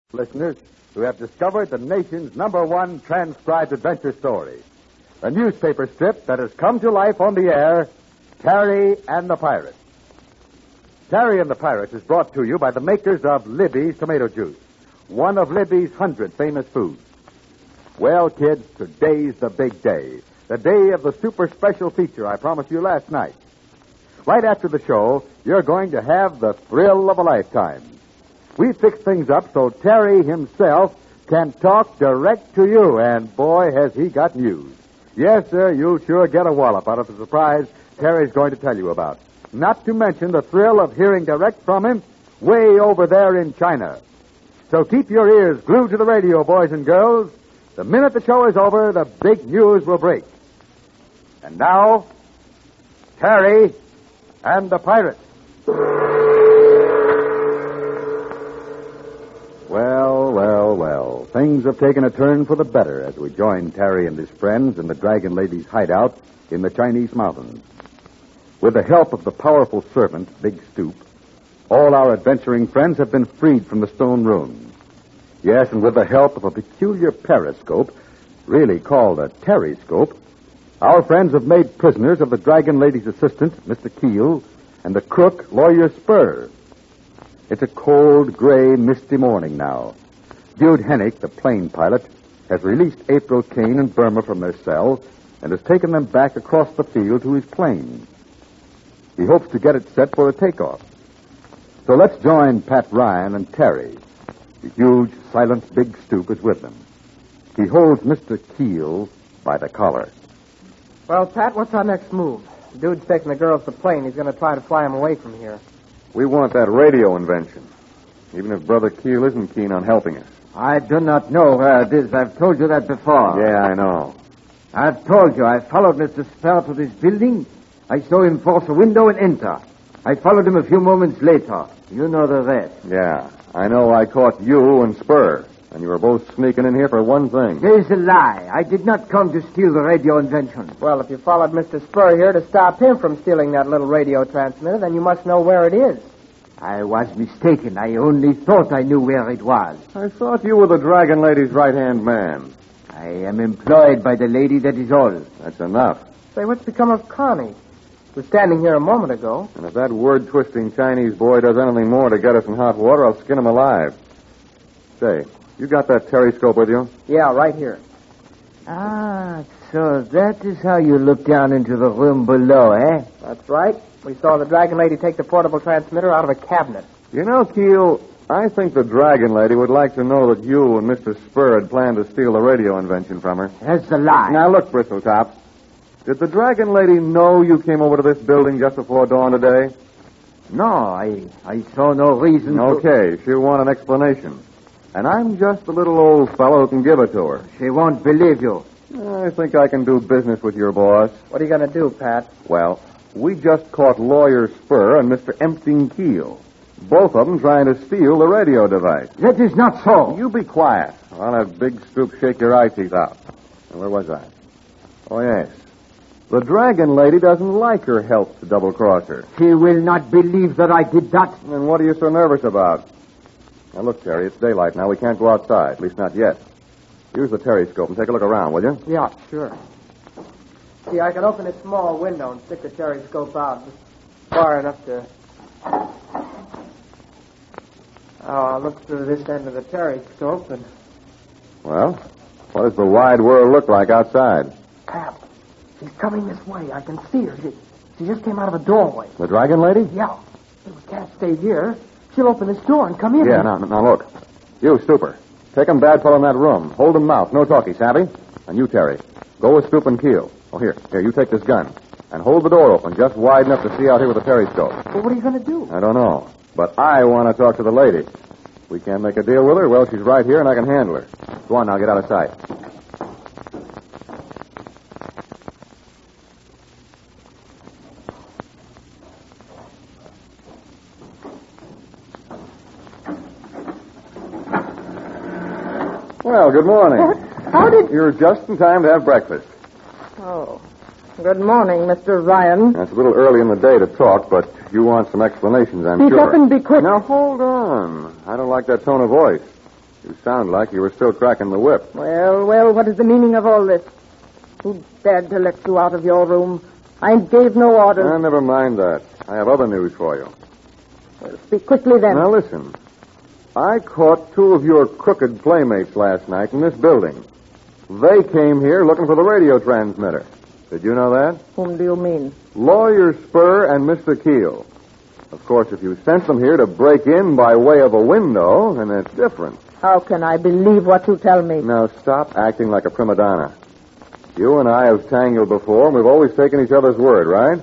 Listeners who have discovered the nation's #1 transcribed adventure story, a newspaper strip that has come to life on the air, Terry and the Pirates. Terry and the Pirates is brought to you by the makers of Libby's Tomato Juice, one of Libby's 100 famous foods. Well, kids, today's the big day, the day of the super special feature I promised you last night. Right after the show, you're going to have the thrill of a lifetime. We fixed things up so Terry himself can talk direct to you, and boy, has he got news. Yes, sir, you'll sure get a wallop out of the surprise Terry's going to tell you about. Not to mention the thrill of hearing direct from him way over there in China. So keep your ears glued to the radio, boys and girls. The minute the show is over, the big news will break. And now, Terry and the Pirates. Well. Things have taken a turn for the better as we join Terry and his friends in the Dragon Lady's hideout in the Chinese mountains. With the help of the powerful servant, Big Stoop, all our adventuring friends have been freed from the stone ruins. Yes, and with the help of a peculiar periscope, really called a terryscope, our friends have made prisoners of the Dragon Lady's assistant, Mr. Keel, and the crook, Lawyer Spur. It's a cold, gray, misty morning now. Jude Hennick, the plane pilot, has released April Kane and Burma from their cell and has taken them back across the field to his plane. He hopes to get it set for a takeoff. So let's join Pat Ryan and Terry. The huge, silent Big Stoop is with them. He holds Mr. Keel by the collar. Well, Pat, what's our next move? The dude's taking the girls to the plane. He's going to try to fly them away from here. We want that radio invention, even if Brother Keel isn't keen on helping us. I do not know where it is. I've told you that before. Yeah, I know. I've told you. I followed Mr. Spur to this building. I saw him force a window and enter. I followed him a few moments later. You know the rest. Yeah, I know I caught you and Spur, and you were both sneaking in here for one thing. There is a lie. I did not come to steal the radio invention. Well, if you followed Mr. Spur here to stop him from stealing that little radio transmitter, then you must know where it is. I was mistaken. I only thought I knew where it was. I thought you were the Dragon Lady's right-hand man. I am employed by the lady, that is all. That's enough. Say, what's become of Connie? She was standing here a moment ago. And if that word-twisting Chinese boy does anything more to get us in hot water, I'll skin him alive. Say, you got that terryscope with you? Yeah, right here. Ah, so that is how you look down into the room below, eh? That's right. We saw the Dragon Lady take the portable transmitter out of a cabinet. You know, Keel, I think the Dragon Lady would like to know that you and Mr. Spur had planned to steal the radio invention from her. That's a lie. Now, look, Bristletop. Did the Dragon Lady know you came over to this building just before dawn today? No, I saw no reason Okay, she'll want an explanation. And I'm just the little old fellow who can give it to her. She won't believe you. I think I can do business with your boss. What are you going to do, Pat? Well, we just caught Lawyer Spur and Mr. Empting Keel. Both of them trying to steal the radio device. That is not so. You be quiet. I'll have Big Stoop shake your eye teeth out. Now, where was I? Oh, yes. The Dragon Lady doesn't like her help to double-cross her. She will not believe that I did that. Then what are you so nervous about? Now, look, Terry, it's daylight now. We can't go outside, at least not yet. Use the terryscope and take a look around, will you? Yeah, sure. See, I can open a small window and stick the terryscope out just far enough to... I'll look through this end of the terryscope and... Well, what does the wide world look like outside? Pat, she's coming this way. I can see her. She just came out of a doorway. The Dragon Lady? Yeah. We can't stay here. She'll open this door and come in. Yeah, now look. You, Stooper. Take 'em bad fellow in that room. Hold 'em mouth. No talkie, savvy? And you, Terry. Go with Stoop and Keel. Oh, here, you take this gun. And hold the door open just wide enough to see out here with the terryscope. Well, what are you going to do? I don't know. But I want to talk to the lady. We can't make a deal with her. Well, she's right here, and I can handle her. Go on now, get out of sight. Well, good morning. How did... You're just in time to have breakfast. Oh. Good morning, Mr. Ryan. It's a little early in the day to talk, but you want some explanations, I'm Speak sure. up and be quick. Now, hold on. I don't like that tone of voice. You sound like you were still cracking the whip. Well, what is the meaning of all this? Who dared to let you out of your room? I gave no orders. Never mind that. I have other news for you. Well, speak quickly then. Now listen. I caught 2 of your crooked playmates last night in this building. They came here looking for the radio transmitter. Did you know that? Whom do you mean? Lawyer Spur and Mr. Keel. Of course, if you sent them here to break in by way of a window, then it's different. How can I believe what you tell me? Now, stop acting like a prima donna. You and I have tangled before, and we've always taken each other's word, right?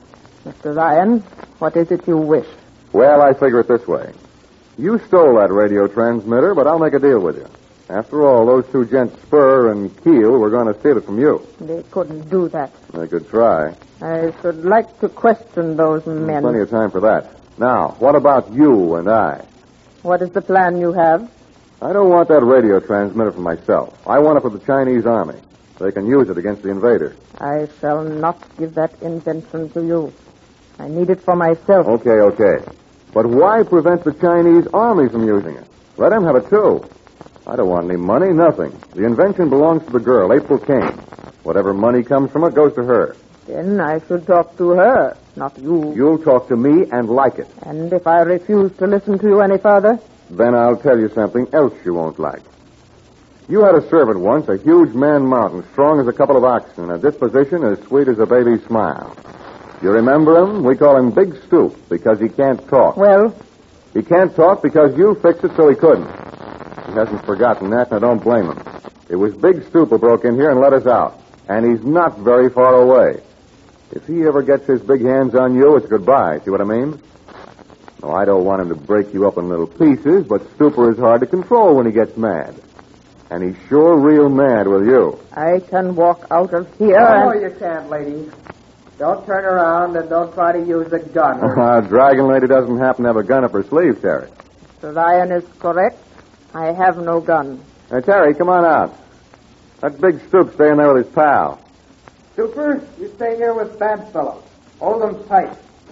Mr. Ryan, what is it you wish? Well, I figure it this way. You stole that radio transmitter, but I'll make a deal with you. After all, those 2 gents, Spur and Keel, were going to steal it from you. They couldn't do that. They could try. I should like to question those men. Plenty of time for that. Now, what about you and I? What is the plan you have? I don't want that radio transmitter for myself. I want it for the Chinese army. They can use it against the invaders. I shall not give that invention to you. I need it for myself. Okay. But why prevent the Chinese army from using it? Let them have it, too. I don't want any money, nothing. The invention belongs to the girl, April Kane. Whatever money comes from it goes to her. Then I should talk to her, not you. You'll talk to me and like it. And if I refuse to listen to you any further? Then I'll tell you something else you won't like. You had a servant once, a huge man mountain, strong as a couple of oxen, a disposition as sweet as a baby's smile. You remember him? We call him Big Stoop because he can't talk. Well? He can't talk because you fixed it so he couldn't. He hasn't forgotten that, and I don't blame him. It was Big Stoop who broke in here and let us out. And he's not very far away. If he ever gets his big hands on you, it's goodbye. See what I mean? No, I don't want him to break you up in little pieces, but Stooper is hard to control when he gets mad. And he's sure real mad with you. I can walk out of here No, you can't, lady. Don't turn around and don't try to use a gun. Dragon Lady doesn't happen to have a gun up her sleeve, Terry. Mr. Ryan is correct. I have no gun. Hey, Terry, come on out. That Big Stoop staying there with his pal. Super, you stay here with bad fellows. Hold them tight.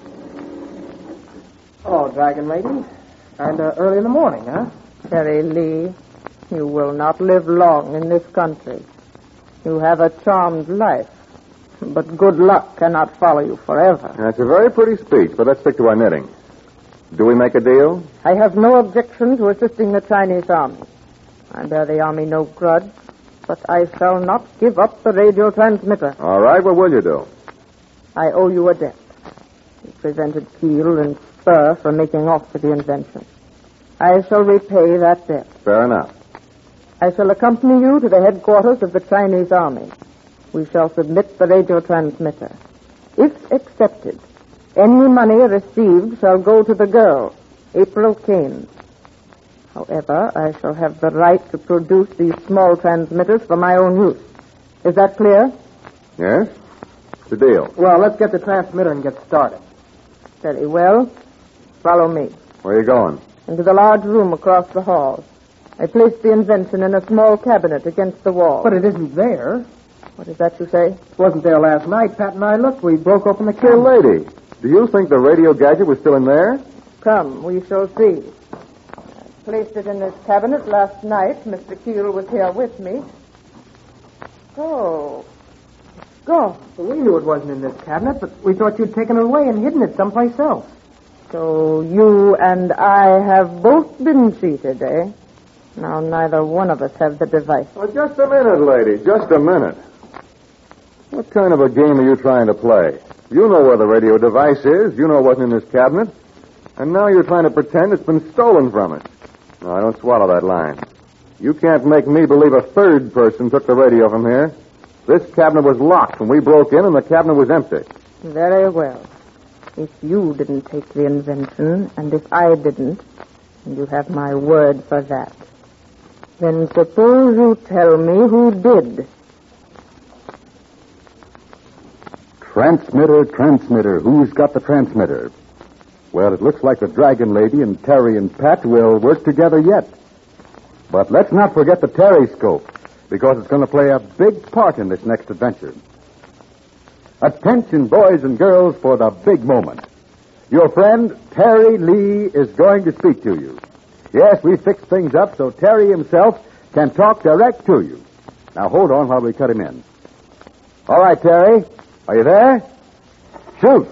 Oh, Dragon Lady. And early in the morning, huh? Terry Lee, you will not live long in this country. You have a charmed life, but good luck cannot follow you forever. That's a very pretty speech, but let's stick to our knitting. Do we make a deal? I have no objection to assisting the Chinese army. I bear the army no grudge, but I shall not give up the radio transmitter. All right, what will you do? I owe you a debt. You prevented Keel and Spur from making off with the invention. I shall repay that debt. Fair enough. I shall accompany you to the headquarters of the Chinese army. We shall submit the radio transmitter. If accepted, any money received shall go to the girl, April Kane. However, I shall have the right to produce these small transmitters for my own use. Is that clear? Yes? It's a deal. Well, let's get the transmitter and get started. Very well. Follow me. Where are you going? Into the large room across the hall. I placed the invention in a small cabinet against the wall. But it isn't there. What is that you say? It wasn't there last night. Pat and I looked. We broke open the Hey, cabinet. lady, do you think the radio gadget was still in there? Come, we shall see. I placed it in this cabinet last night. Mr. Keel was here with me. Oh. Go. We knew it wasn't in this cabinet, but we thought you'd taken it away and hidden it someplace else. So you and I have both been cheated, eh? Now neither one of us have the device. Well, just a minute, lady. Just a minute. What kind of a game are you trying to play? You know where the radio device is. You know it wasn't in this cabinet. And now you're trying to pretend it's been stolen from us. No, I don't swallow that line. You can't make me believe a third person took the radio from here. This cabinet was locked when we broke in, and the cabinet was empty. Very well. If you didn't take the invention, and if I didn't, and you have my word for that, then suppose you tell me who did. Transmitter. Who's got the transmitter? Well, it looks like the Dragon Lady and Terry and Pat will work together yet. But let's not forget the Terryscope, because it's going to play a big part in this next adventure. Attention, boys and girls, for the big moment. Your friend, Terry Lee, is going to speak to you. Yes, we fixed things up so Terry himself can talk direct to you. Now, hold on while we cut him in. All right, Terry. Are you there? Shoot.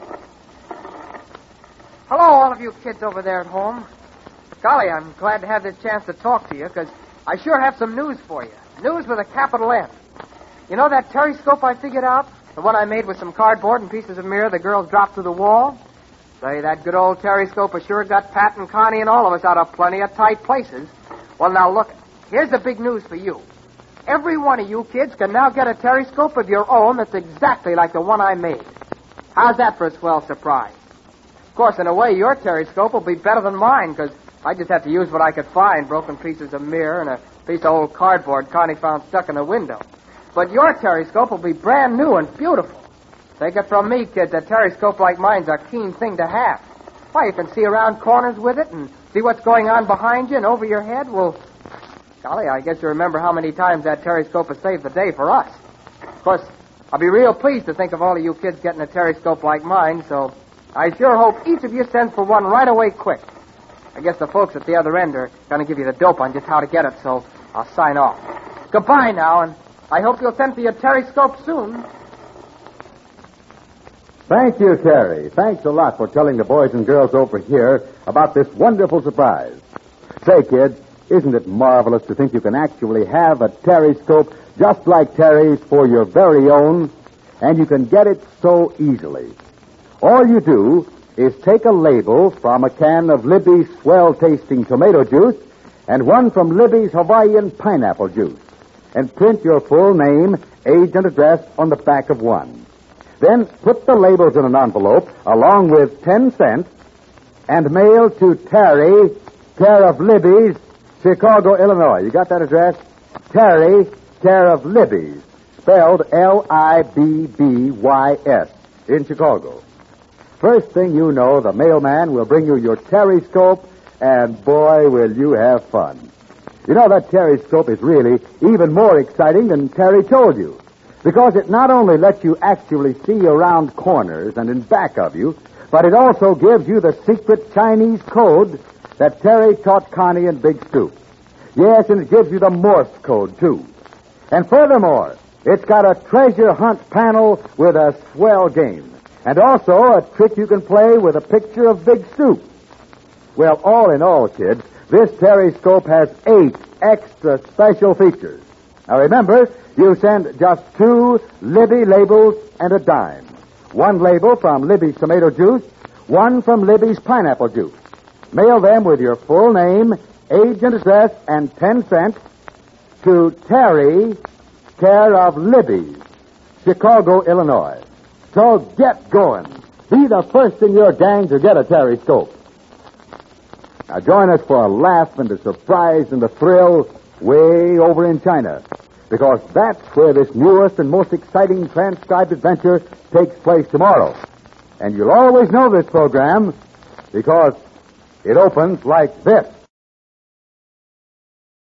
Hello, all of you kids over there at home. Golly, I'm glad to have this chance to talk to you, because I sure have some news for you. News with a capital N. You know that Terryscope I figured out? The one I made with some cardboard and pieces of mirror the girls dropped through the wall? Say, that good old Terryscope has sure got Pat and Connie and all of us out of plenty of tight places. Well, now look, here's the big news for you. Every one of you kids can now get a Terryscope of your own that's exactly like the one I made. How's that for a swell surprise? Of course, in a way, your Terryscope will be better than mine, because I just have to use what I could find, broken pieces of mirror and a piece of old cardboard Connie found stuck in the window. But your Terryscope will be brand new and beautiful. Take it from me, kids, a Terryscope like mine's a keen thing to have. Why, you can see around corners with it and see what's going on behind you and over your head. Well, golly, I guess you remember how many times that Terryscope has saved the day for us. Of course, I'll be real pleased to think of all of you kids getting a Terryscope like mine, so I sure hope each of you sends for one right away quick. I guess the folks at the other end are going to give you the dope on just how to get it, so I'll sign off. Goodbye now, and I hope you'll send for your Terryscope soon. Thank you, Terry. Thanks a lot for telling the boys and girls over here about this wonderful surprise. Say, kids, isn't it marvelous to think you can actually have a Terryscope just like Terry's for your very own? And you can get it so easily. All you do is take a label from a can of Libby's swell-tasting tomato juice and one from Libby's Hawaiian pineapple juice, and print your full name, age, and address on the back of one. Then put the labels in an envelope along with 10 cents and mail to Terry, care of Libby's, Chicago, Illinois. You got that address? Terry, care of Libby's, spelled Libbys, in Chicago. First thing you know, the mailman will bring you your Terryscope, and boy, will you have fun. You know, that Terryscope is really even more exciting than Terry told you, because it not only lets you actually see around corners and in back of you, but it also gives you the secret Chinese code that Terry taught Connie and Big Stoop. Yes, and it gives you the Morse code, too. And furthermore, it's got a treasure hunt panel with a swell game. And also a trick you can play with a picture of Big Stoop. Well, all in all, kids, this Terryscope has 8 extra special features. Now remember, you send just 2 Libby labels and a dime. 1 label from Libby's tomato juice, 1 from Libby's pineapple juice. Mail them with your full name, age and address, and 10 cents to Terry, care of Libby's, Chicago, Illinois. So get going. Be the first in your gang to get a Terryscope. Now join us for a laugh and a surprise and a thrill way over in China, because that's where this newest and most exciting transcribed adventure takes place tomorrow. And you'll always know this program because it opens like this.